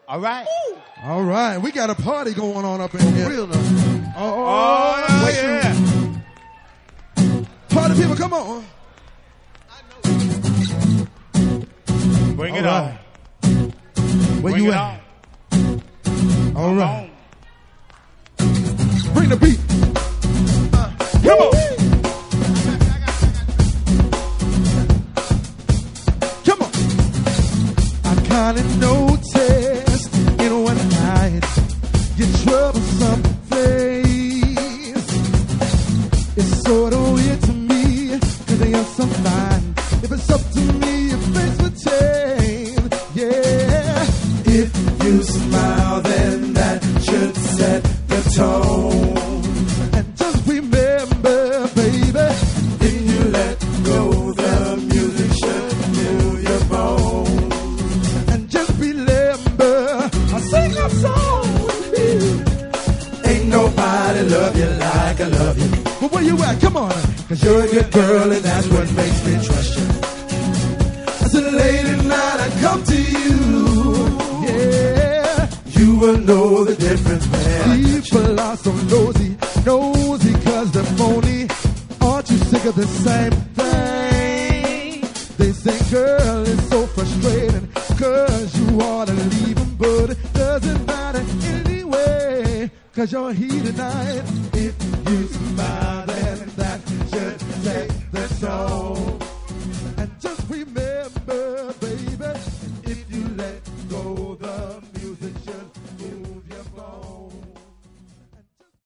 All right. All right. We got a party going on up in here. Real yeah. Party people, come on. Bring it All right. on. Where Bring you it at? on. All right. On. Bring the beat. Come on. Come on. I kinda noticed in one night your troublesome face. It's sort of weird to me, cause you're so fine. If it's up to me, your face would change. Yeah. If you smile, then that should set the tone. And just remember, baby, when you let go, the music should move your bones. And just remember, I sing a song with you. Ain't nobody love you like I love you. But where you at? Come on. Cause you're a good girl and that's what makes me trust you. I said late at night I come to you. Yeah. You will know the difference, man. People are so nosy cause they're phony. Aren't you sick of the same thing? They say, girl, it's so frustrating cause you ought to leave them, but it doesn't matter anyway cause you're here tonight. If you smile,